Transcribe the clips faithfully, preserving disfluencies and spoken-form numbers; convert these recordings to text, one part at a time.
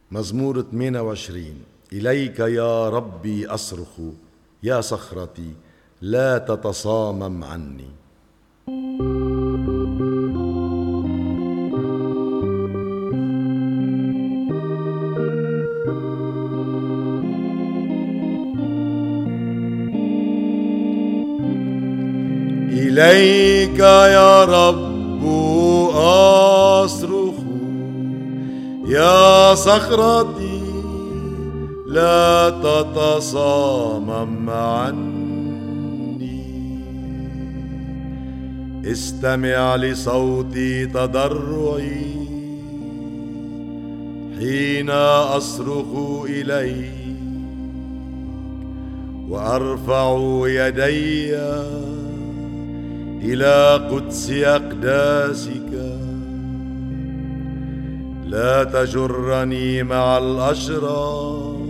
مزمور ثمانية وعشرين. إليك يا ربي أصرخ يا صخرتي لا تتصامم عني. إليك يا رب أصرخ يا صخرتي لا تتصامم عني. استمع لصوتي تضرعي حين أصرخ إليك، وأرفع يدي إلى قدس أقداسك. لا تجرني مع الأشرار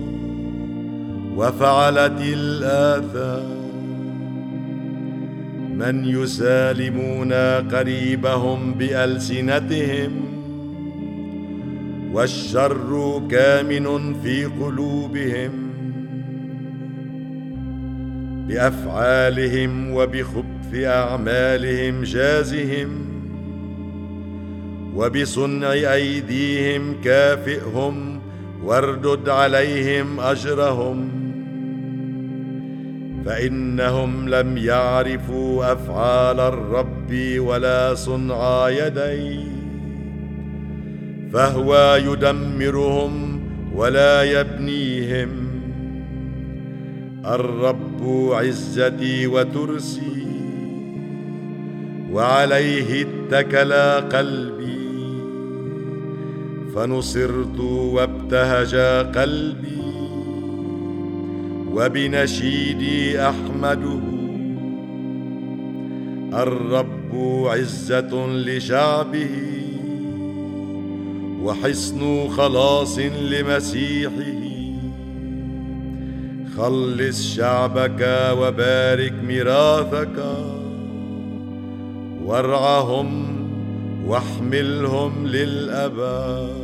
وفعلة الآثام، من يسالمون قريبهم بألسنتهم، والشر كامن في قلوبهم. بأفعالهم وبخبث أعمالهم جازهم، وبصنع أيديهم كافئهم واردد عليهم أجرهم. فإنهم لم يعرفوا أفعال الرب ولا صنع يديه، فهو يدمرهم ولا يبنيهم. الرب عزتي وترسي، وعليه اتكل قلبي. فنصرت وابتهج قلبي، وبنشيدي أحمده. الرب عزة لشعبه، وحصن خلاص لمسيحه. خلص شعبك وبارك ميراثك، وارعهم واحملهم للأبد.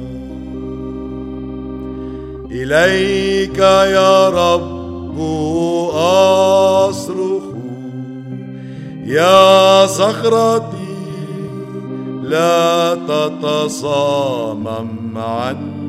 إليك يا رب أصرخ يا صخرتي لا تتصامم عني.